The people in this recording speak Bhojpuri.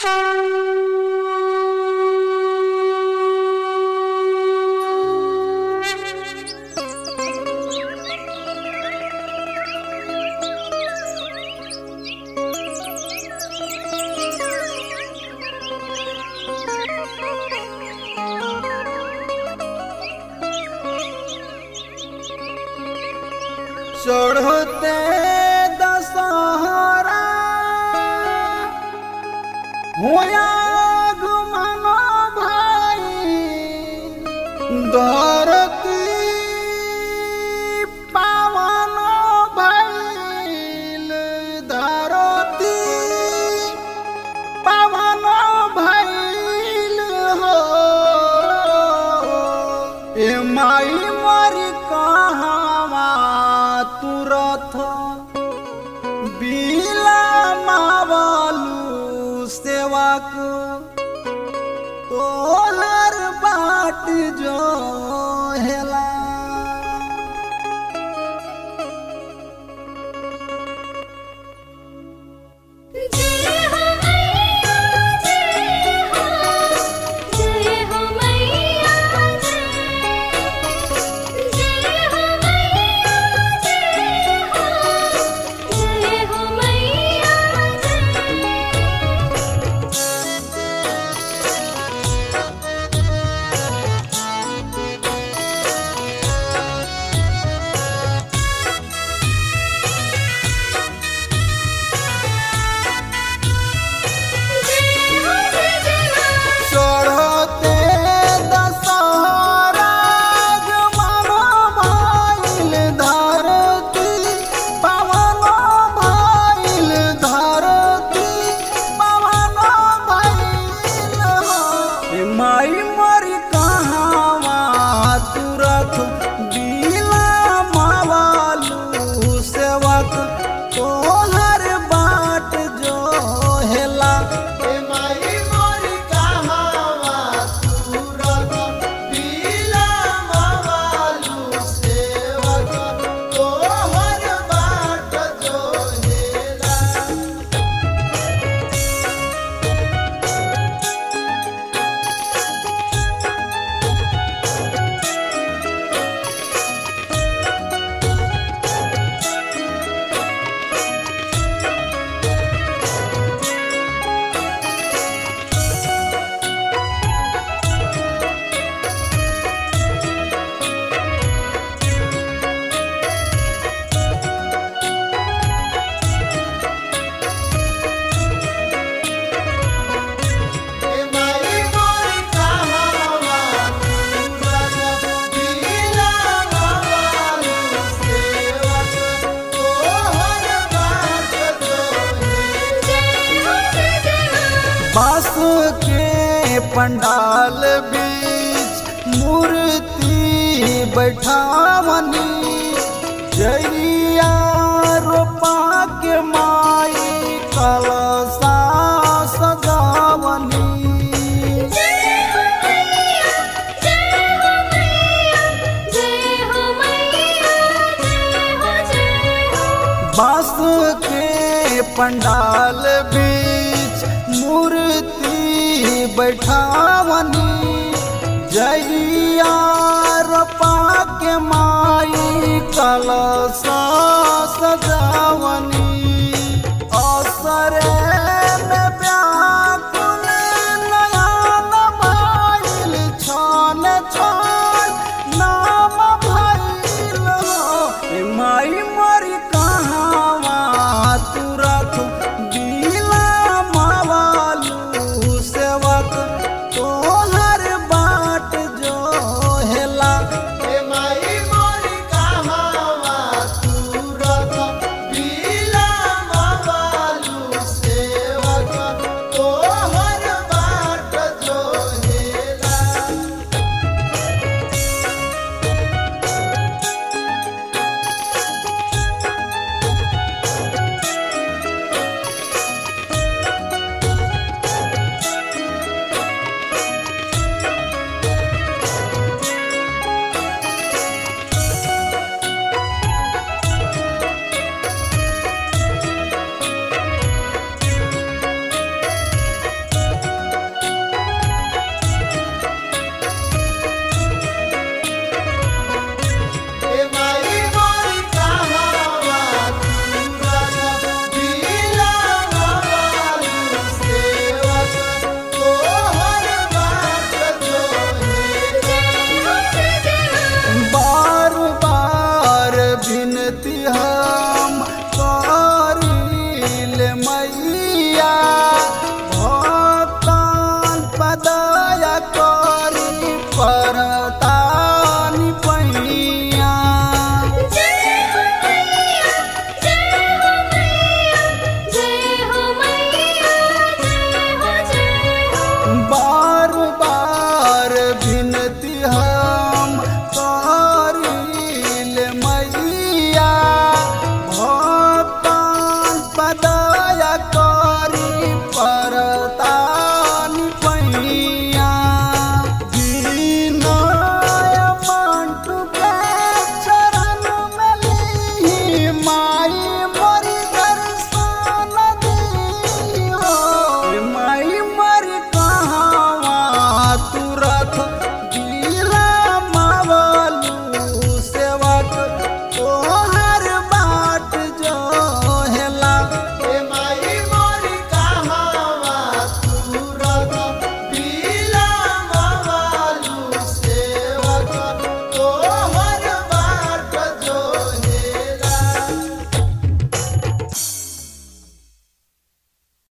चढ़ते दशहरा होया गुमानो भाई धरती पावनो भइल धरती पावनो भइल हो ए माई मरी कहावा तुरथ बिला मावलू सेवक तोहर बाट जो हेला माई मरी कहावा तुरथ बिला मावलू सेवक तोहर बाट जो हेला माई मरी कहावा तुरथ बिला मावलू सेवक तोहर बाट जो हेला बांस के पंडाल बीच मूर्ति बैठावनी जइया रोपा के माई कलशा सजावनी बांस के पंडाल बीच मूर्ति बैठावनी जइया रोपा के माई कलशा सजावनी असरे